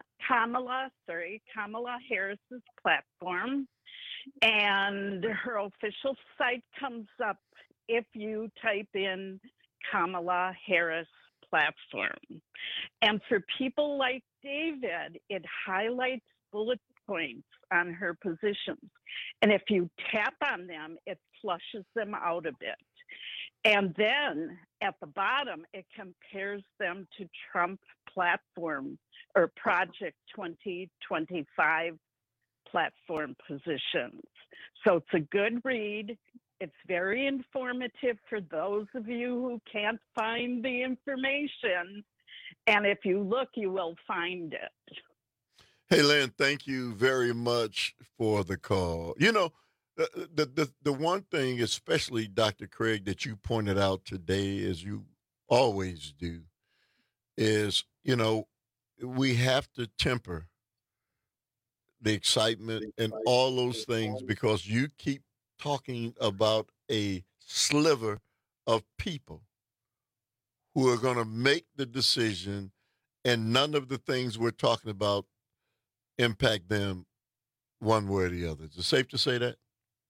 S10: Harris's platform, and her official site comes up if you type in Kamala Harris platform. And for people like David, it highlights bullet points on her positions. And if you tap on them, it flushes them out a bit. And then at the bottom, it compares them to Trump platform or Project 2025 platform positions. So it's a good read. It's very informative for those of you who can't find the information. And if you look, you will find it.
S17: Hey, Lynn, thank you very much for the call. The one thing, especially Dr. Craig, that you pointed out today, as you always do, is, we have to temper the excitement and all those things, because you keep talking about a sliver of people who are going to make the decision, and none of the things we're talking about impact them one way or the other. Is it safe to say that?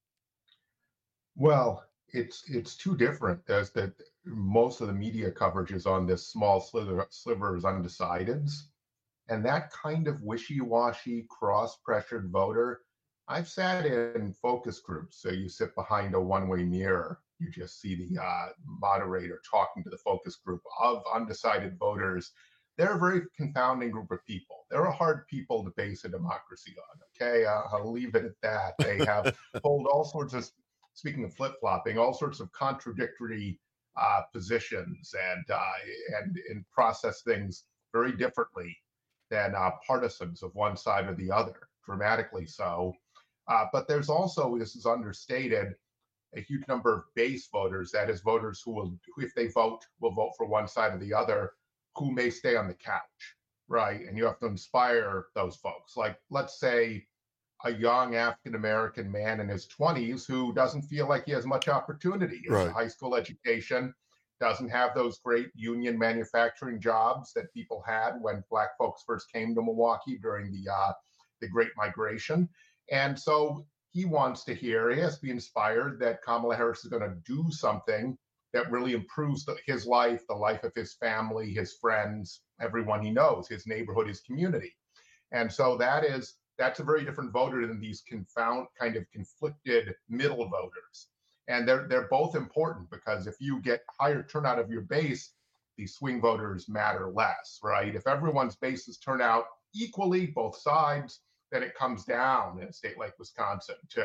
S18: Well, it's too different as that most of the media coverage is on this small sliver of undecideds. And that kind of wishy-washy, cross-pressured voter, I've sat in focus groups. So you sit behind a one-way mirror. You just see the moderator talking to the focus group of undecided voters. They're a very confounding group of people. They're a hard people to base a democracy on, okay? I'll leave it at that. They have hold all sorts of, speaking of flip-flopping, all sorts of contradictory positions and process things very differently than partisans of one side or the other, dramatically so. But there's also, this is understated, a huge number of base voters, that is voters who will, if they vote, will vote for one side or the other, who may stay on the couch, right? And you have to inspire those folks. Like, let's say a young African-American man in his 20s who doesn't feel like he has much opportunity. He has a high school education, doesn't have those great union manufacturing jobs that people had when Black folks first came to Milwaukee during the Great Migration. And so he wants to hear, he has to be inspired that Kamala Harris is going to do something that really improves his life, the life of his family, his friends, everyone he knows, his neighborhood, his community. And so that's a very different voter than these kind of conflicted middle voters. And they're both important, because if you get higher turnout of your base, these swing voters matter less, right? If everyone's bases turn out equally, both sides, then it comes down in a state like Wisconsin to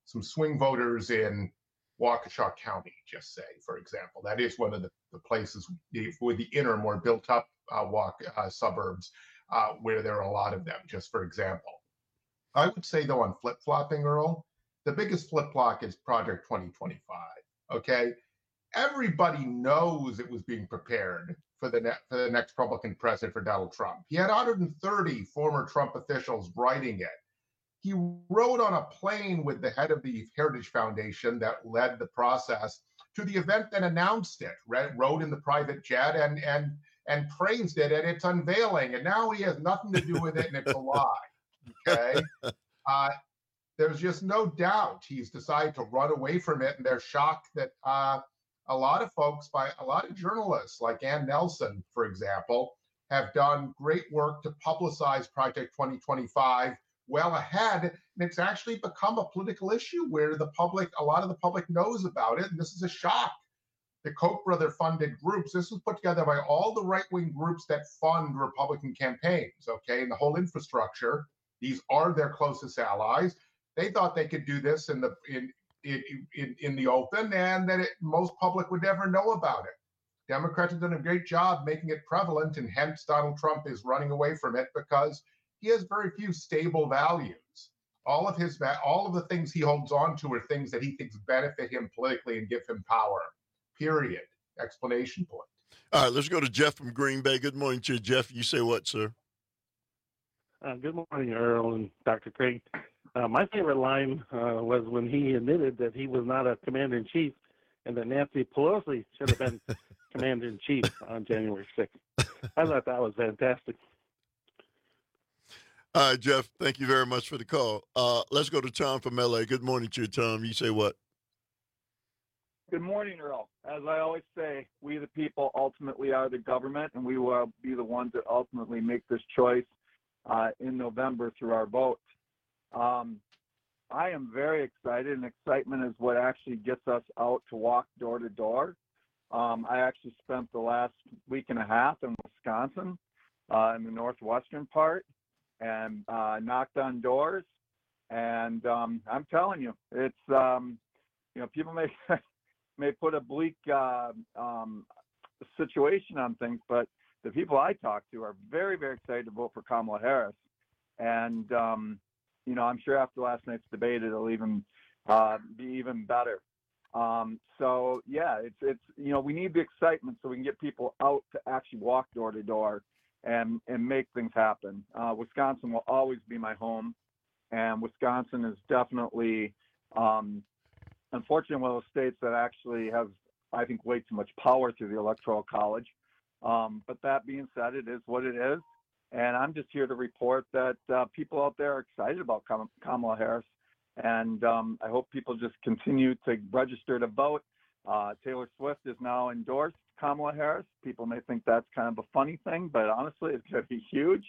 S18: some swing voters in Waukesha County, just say, for example. That is one of the places with the inner, more built-up suburbs where there are a lot of them, just for example. I would say, though, on flip-flopping, Earl, the biggest flip-flop is Project 2025, okay? Everybody knows it was being prepared for the next Republican president, for Donald Trump. He had 130 former Trump officials writing it. He rode on a plane with the head of the Heritage Foundation that led the process to the event that announced it, rode in the private jet and praised it at its unveiling. And now he has nothing to do with it, and it's a lie, okay? There's just no doubt he's decided to run away from it, and they're shocked that a lot of folks, by a lot of journalists like Ann Nelson, for example, have done great work to publicize Project 2025 well ahead. And it's actually become a political issue where the public, a lot of the public knows about it. And this is a shock. The Koch brother funded groups, this was put together by all the right-wing groups that fund Republican campaigns, okay? And the whole infrastructure, these are their closest allies. They thought they could do this in the open, and that most public would never know about it. Democrats have done a great job making it prevalent, and hence Donald Trump is running away from it because he has very few stable values. All of the things he holds on to are things that he thinks benefit him politically and give him power. Period. Explanation point.
S17: All right, let's go to Jeff from Green Bay. Good morning to you, Jeff. You say what, sir?
S11: Good morning, Earl and Dr. Craig. My favorite line was when he admitted that he was not a commander-in-chief and that Nancy Pelosi should have been commander-in-chief on January 6th. I thought that was fantastic.
S17: All right, Jeff, thank you very much for the call. Let's go to Tom from L.A. Good morning to you, Tom. You say what?
S13: Good morning, Earl. As I always say, we the people ultimately are the government, and we will be the ones that ultimately make this choice in November through our vote. I am very excited, and excitement is what actually gets us out to walk door to door. I actually spent the last week and a half in Wisconsin, in the northwestern part, and knocked on doors. And I'm telling you, it's people may put a bleak situation on things, but the people I talk to are very, very excited to vote for Kamala Harris. And I'm sure after last night's debate, it'll even be even better. So yeah, it's we need the excitement so we can get people out to actually walk door to door and make things happen. Wisconsin will always be my home, and Wisconsin is definitely, unfortunately, one of those states that actually has, I think, way too much power through the Electoral College. But that being said, it is what it is. And I'm just here to report that people out there are excited about Kamala Harris. And I hope people just continue to register to vote. Taylor Swift has now endorsed Kamala Harris. People may think that's kind of a funny thing, but honestly, it's going to be huge.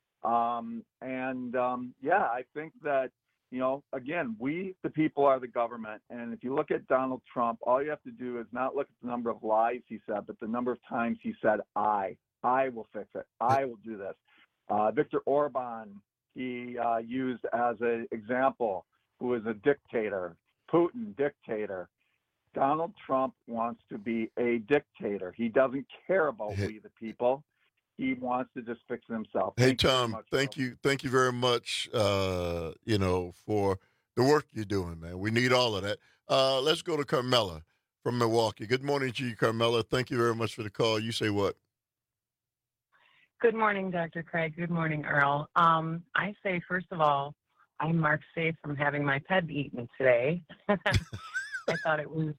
S13: I think that, again, we, the people, are the government. And if you look at Donald Trump, all you have to do is not look at the number of lies he said, but the number of times he said, I will fix it. I will do this. Viktor Orban, he used as an example, who is a dictator, Putin, dictator. Donald Trump wants to be a dictator. He doesn't care about we, the people. He wants to just fix it himself.
S17: Hey, Tom, thank you very much, for the work you're doing, man. We need all of that. Let's go to Carmela from Milwaukee. Good morning to you, Carmela. Thank you very much for the call. You say what?
S15: Good morning, Dr. Craig. Good morning, Earl. I say, first of all, I'm marked safe from having my pet eaten today. I thought it was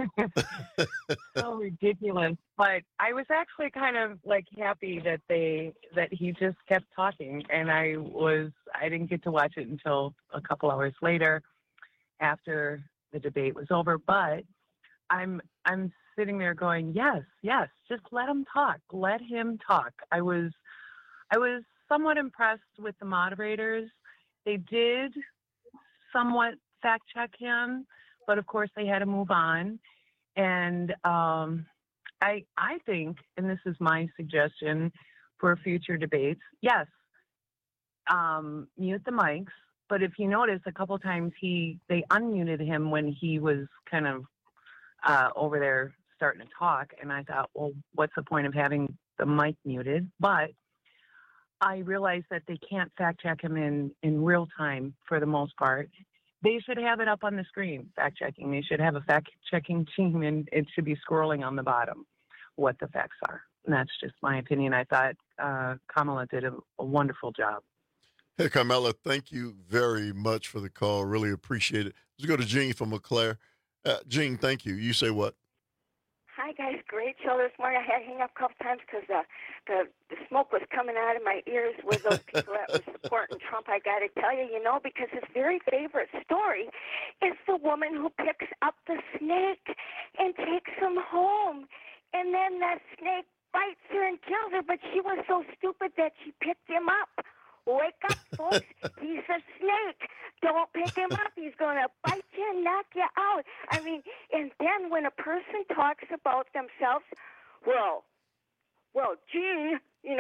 S15: so ridiculous, but I was actually kind of happy that he just kept talking, and I didn't get to watch it until a couple hours later after the debate was over, but I'm sitting there going, yes, just let him talk. Let him talk. I was somewhat impressed with the moderators. They did somewhat fact check him, but of course they had to move on. And I think, and this is my suggestion for future debates, yes, mute the mics, But if you notice, a couple times they unmuted him when he was kind of over there starting to talk, and I thought, well, what's the point of having the mic muted? But I realized that they can't fact check him in real time for the most part. They should have it up on the screen, fact checking. They should have a fact checking team, and it should be scrolling on the bottom what the facts are. And that's just my opinion. I thought Kamala did a wonderful job.
S17: Hey, Carmela, thank you very much for the call. Really appreciate it. Let's go to Jean from LeClaire. Jean, thank you. You say what?
S16: Hi, guys. Great show this morning. I had to hang up a couple times because the smoke was coming out of my ears with those people that were supporting Trump. I got to tell you, because his very favorite story is the woman who picks up the snake and takes him home. And then that snake bites her and kills her, but she was so stupid that she picked him up. Wake up, folks. He's a snake. Don't pick him up. He's going to bite you and knock you out. I mean, and then when a person talks about themselves, well, Gene,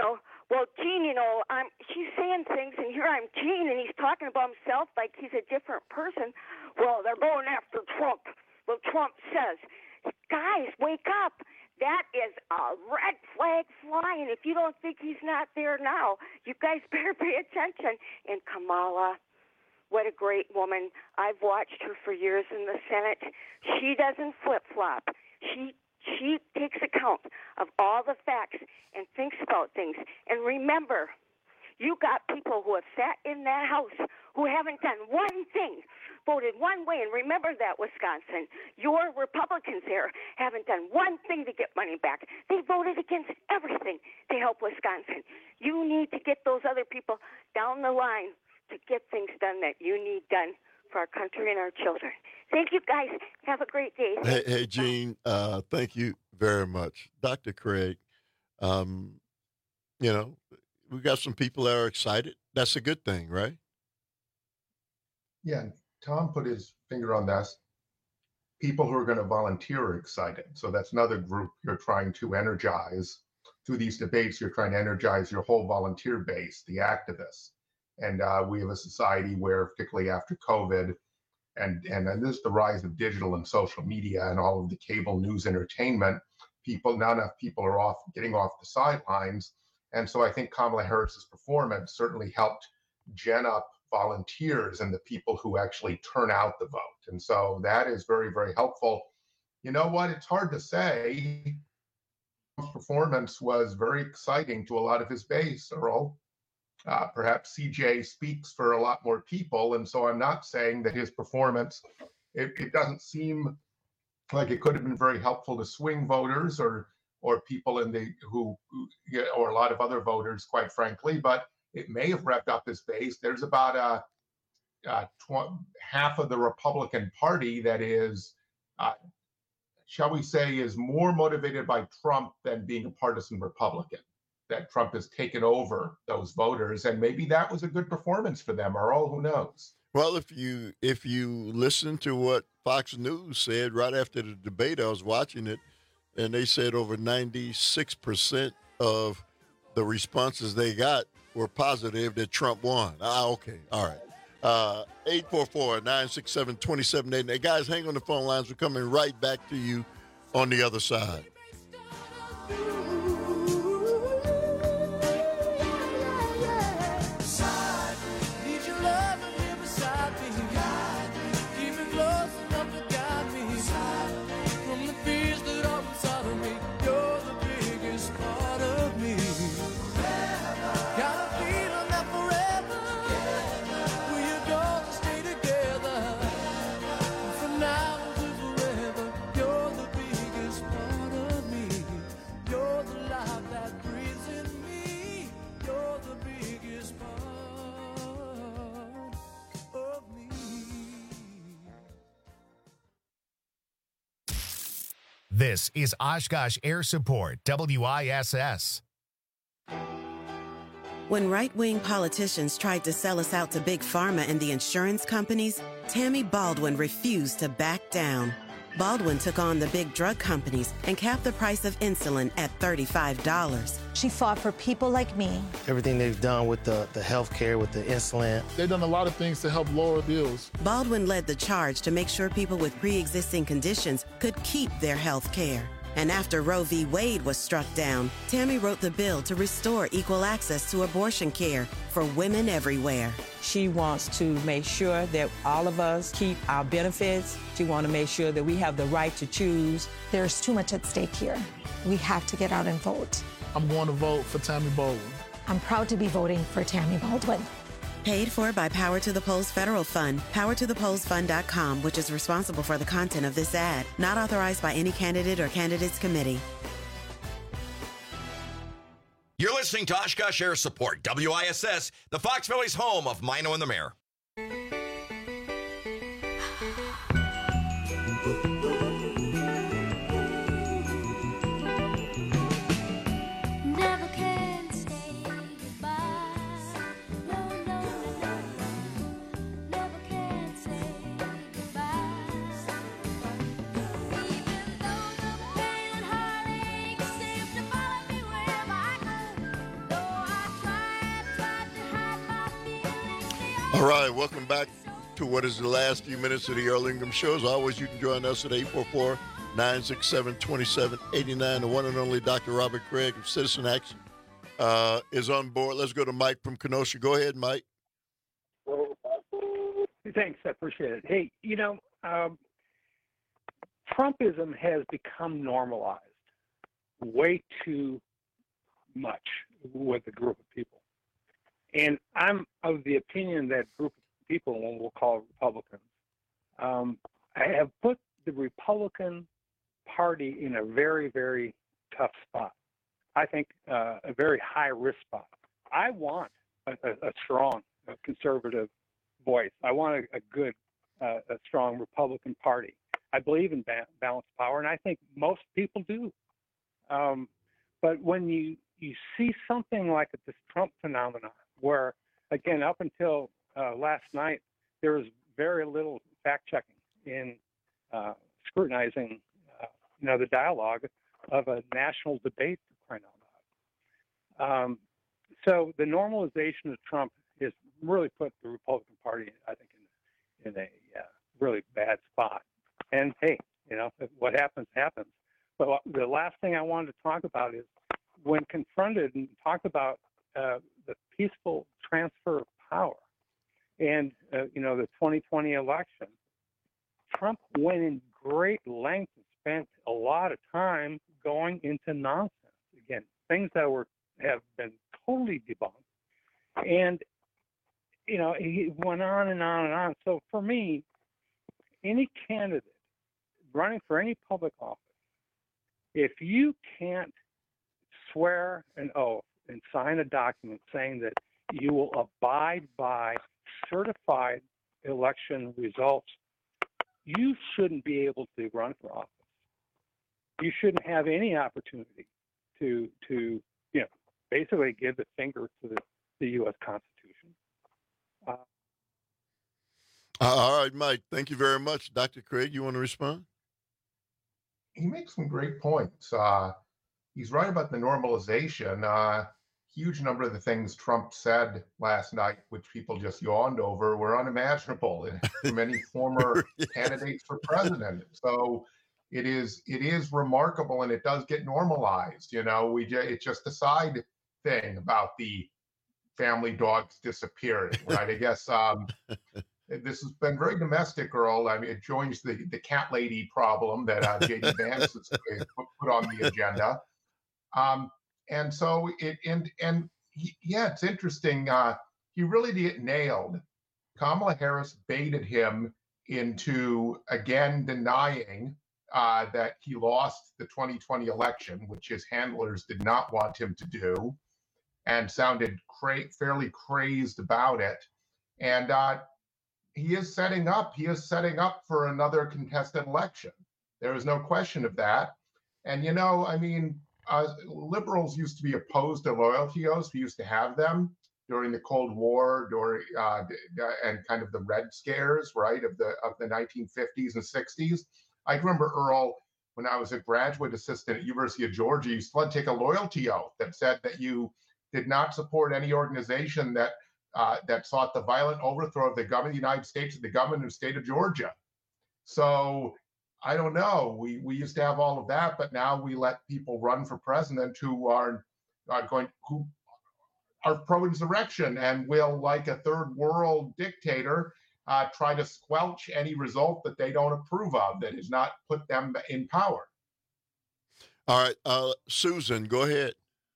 S16: she's saying things, and here I'm Gene, and he's talking about himself like he's a different person. Well, they're going after Trump. Well, Trump says, guys, wake up. That is a red flag flying. If you don't think he's not there now, you guys better pay attention. And Kamala, what a great woman. I've watched her for years in the Senate. She doesn't flip-flop. She takes account of all the facts and thinks about things. And remember, you got people who have sat in that house who haven't done one thing, voted one way. And remember that, Wisconsin. Your Republicans there haven't done one thing to get money back. They voted against everything to help Wisconsin. You need to get those other people down the line to get things done that you need done for our country and our children. Thank you, guys. Have a great day.
S17: Hey, Jean, thank you very much. Dr. Craig, we got some people that are excited. That's a good thing, right?
S18: Yeah, Tom put his finger on that. People who are going to volunteer are excited. So that's another group you're trying to energize. Through these debates, you're trying to energize your whole volunteer base, the activists. And we have a society where, particularly after COVID, and this is the rise of digital and social media and all of the cable news entertainment, not enough people are getting off the sidelines. And so I think Kamala Harris's performance certainly helped gen up volunteers and the people who actually turn out the vote. And so that is very, very helpful. You know what? It's hard to say. Trump's performance was very exciting to a lot of his base, Earl. Perhaps CJ speaks for a lot more people. And so I'm not saying that his performance, it doesn't seem like it could have been very helpful to swing voters or people or a lot of other voters, quite frankly, but it may have revved up his base. There's about half of the Republican Party that is, shall we say, is more motivated by Trump than being a partisan Republican, that Trump has taken over those voters. And maybe that was a good performance for them, Earl, who knows?
S17: Well, if you listen to what Fox News said right after the debate, I was watching it, and they said over 96% of the responses they got were positive that Trump won. Okay. All right. 844-967-2780. Guys, hang on the phone lines. We're coming right back to you on the other side.
S1: This is Oshkosh Air Support, WISS.
S19: When right-wing politicians tried to sell us out to Big Pharma and the insurance companies, Tammy Baldwin refused to back down. Baldwin took on the big drug companies and capped the price of insulin at $35.
S4: She fought for people like me.
S14: Everything they've done with the health care, with the insulin.
S20: They've done a lot of things to help lower bills.
S19: Baldwin led the charge to make sure people with pre-existing conditions could keep their health care. And after Roe v. Wade was struck down, Tammy wrote the bill to restore equal access to abortion care for women everywhere.
S21: She wants to make sure that all of us keep our benefits. She wants to make sure that we have the right to choose.
S4: There's too much at stake here. We have to get out and vote.
S20: I'm going to vote for Tammy Baldwin.
S4: I'm proud to be voting for Tammy Baldwin.
S19: Paid for by Power to the Polls Federal Fund, powertothepollsfund.com, which is responsible for the content of this ad. Not authorized by any candidate or candidates committee.
S25: You're listening to Oshkosh Air Support, WISS, the Fox Valley's home of Mino and the Mayor.
S17: All right, welcome back to what is the last few minutes of the Earl Ingham Show. As always, you can join us at 844-967-2789. The one and only Dr. Robert Craig of Citizen Action is on board. Let's go to Mike from Kenosha. Go ahead, Mike.
S22: Thanks, I appreciate it. Hey, Trumpism has become normalized way too much with a group of people. And I'm of the opinion that group of people, and we'll call Republicans, I have put the Republican Party in a very, very tough spot. I think a very high-risk spot. I want a strong conservative voice. I want a good, a strong Republican Party. I believe in balanced power, and I think most people do. But when you see something like this Trump phenomenon, where, again, up until last night, there was very little fact-checking in scrutinizing, the dialogue of a national debate, for crying out loud. So the normalization of Trump has really put the Republican Party, I think, in a really bad spot. And, hey, what happens, happens. But the last thing I wanted to talk about is when confronted and talked about the peaceful transfer of power and, the 2020 election, Trump went in great length and spent a lot of time going into nonsense. Again, things that have been totally debunked. And, he went on and on and on. So for me, any candidate running for any public office, if you can't swear an oath and sign a document saying that you will abide by certified election results, you shouldn't be able to run for office. You shouldn't have any opportunity to basically give the finger to the U.S. Constitution.
S17: All right, Mike. Thank you very much. Dr. Craig, you want to respond?
S18: He makes some great points. He's right about the normalization. Huge number of the things Trump said last night, which people just yawned over, were unimaginable for many former candidates for president. So it is remarkable, and it does get normalized. It's just a side thing about the family dogs disappearing, right? I guess this has been very domestic, Earl. I mean, it joins the cat lady problem that J.D. Vance has put on the agenda. And so it's interesting. He really nailed. Kamala Harris baited him into again denying that he lost the 2020 election, which his handlers did not want him to do, and sounded fairly crazed about it. And he is setting up for another contested election. There is no question of that. And liberals used to be opposed to loyalty oaths. We used to have them during the Cold War, and kind of the Red Scares, right, of the 1950s and 60s. I remember, Earl, when I was a graduate assistant at University of Georgia, you still had to take a loyalty oath that said that you did not support any organization that that sought the violent overthrow of the government of the United States and the government of the state of Georgia. So I don't know. We used to have all of that, but now we let people run for president who are pro-insurrection and will, like a third world dictator, try to squelch any result that they don't approve of that has not put them in power.
S17: All right, Susan, go ahead.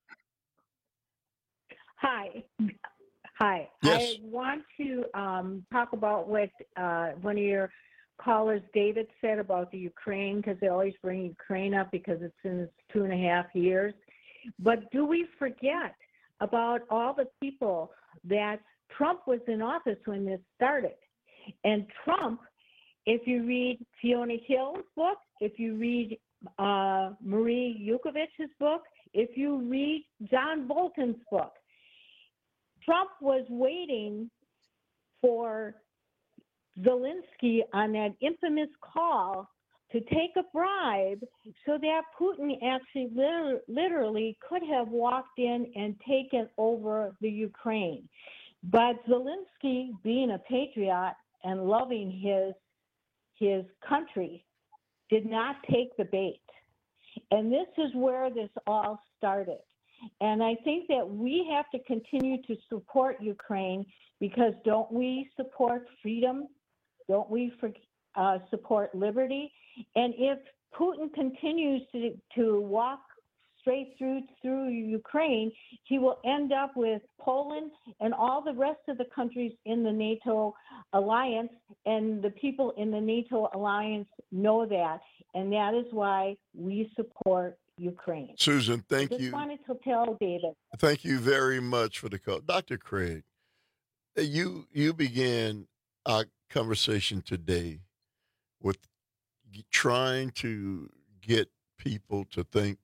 S2: Hi.
S17: Yes.
S2: I want to talk about what one of your callers, David, said about the Ukraine, because they always bring Ukraine up because it's in its 2.5 years. But do we forget about all the people that Trump was in office when this started? And Trump, if you read Fiona Hill's book, if you read Marie Yukovic's book, if you read John Bolton's book, Trump was waiting for Zelensky on that infamous call to take a bribe so that Putin actually literally could have walked in and taken over the Ukraine. But Zelensky, being a patriot and loving his country, did not take the bait. And this is where this all started. And I think that we have to continue to support Ukraine, because don't we support freedom? Don't we support liberty? And if Putin continues to walk straight through Ukraine, he will end up with Poland and all the rest of the countries in the NATO alliance, and the people in the NATO alliance know that, and that is why we support Ukraine.
S17: Susan, thank you.
S2: I just wanted to tell David.
S17: Thank you very much for the call. Dr. Craig, you began our conversation today with trying to get people to think,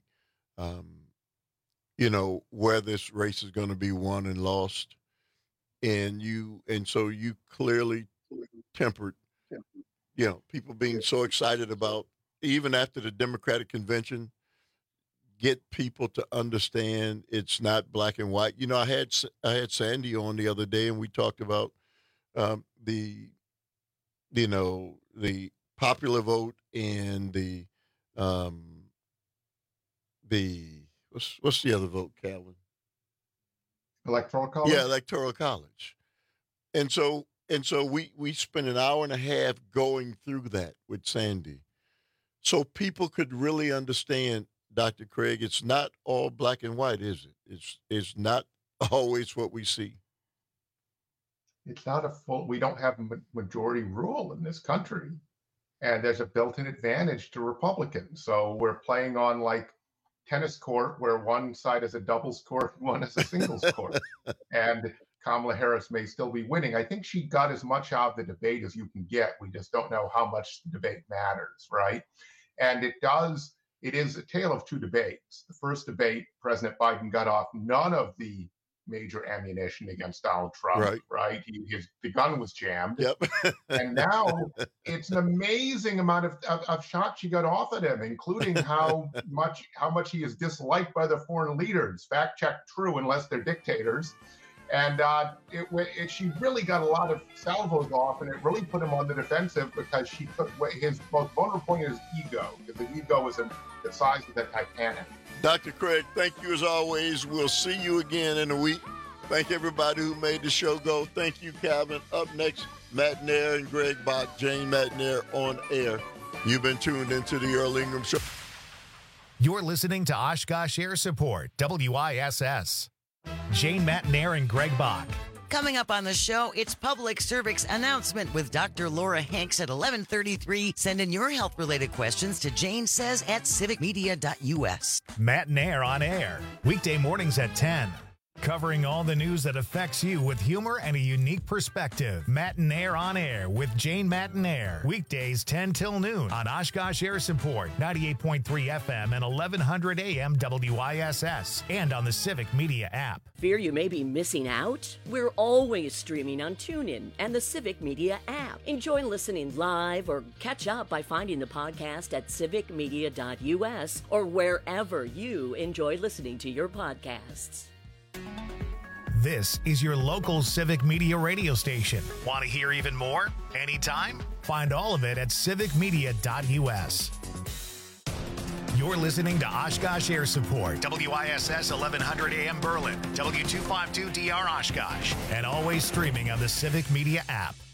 S17: where this race is going to be won and lost. And so you clearly tempered, people being so excited about, even after the Democratic convention, get people to understand it's not black and white. I had Sandy on the other day, and we talked about the popular vote and the what's the other vote, Calvin?
S18: Electoral college?
S17: Yeah, electoral college. And so we spent an hour and a half going through that with Sandy, so people could really understand, Dr. Craig, it's not all black and white, is it? It's not always what we see.
S18: It's not we don't have majority rule in this country. And there's a built-in advantage to Republicans. So we're playing on like tennis court, where one side is a doubles court and one is a singles court. And Kamala Harris may still be winning. I think she got as much out of the debate as you can get. We just don't know how much the debate matters, right? And it is a tale of two debates. The first debate, President Biden got off none of the major ammunition against Donald Trump, right? The gun was jammed.
S17: Yep.
S18: And now it's an amazing amount of shots she got off at him, including how much he is disliked by the foreign leaders. Fact check, true, unless they're dictators. And she really got a lot of salvos off, and it really put him on the defensive, because she took his most vulnerable point is ego, because the ego is the size of the Titanic.
S17: Dr. Craig, thank you as always. We'll see you again in a week. Thank everybody who made the show go. Thank you, Calvin. Up next, Matt Nair and Greg Bach, Jane Matt Nair on air. You've been tuned into the Earl Ingram Show.
S1: You're listening to Oshkosh Air Support, WISS. Jane Matt Nair and Greg Bach.
S5: Coming up on the show, it's Public Cervix Announcement with Dr. Laura Hanks at 11:33. Send in your health-related questions to janesays@civicmedia.us.
S1: Matt Nair on air, weekday mornings at 10. covering all the news that affects you with humor and a unique perspective. Matinaire on Air with Jane Matinaire. Weekdays 10 till noon on Oshkosh Air Support, 98.3 FM and 1100 AM WISS, and on the Civic Media app.
S6: Fear you may be missing out? We're always streaming on TuneIn and the Civic Media app. Enjoy listening live or catch up by finding the podcast at civicmedia.us or wherever you enjoy listening to your podcasts.
S1: This is your local Civic Media radio station. Want to hear even more? Anytime? Find all of it at civicmedia.us. You're listening to Oshkosh Air Support, WISS 1100 AM Berlin, W252DR Oshkosh, and always streaming on the Civic Media app.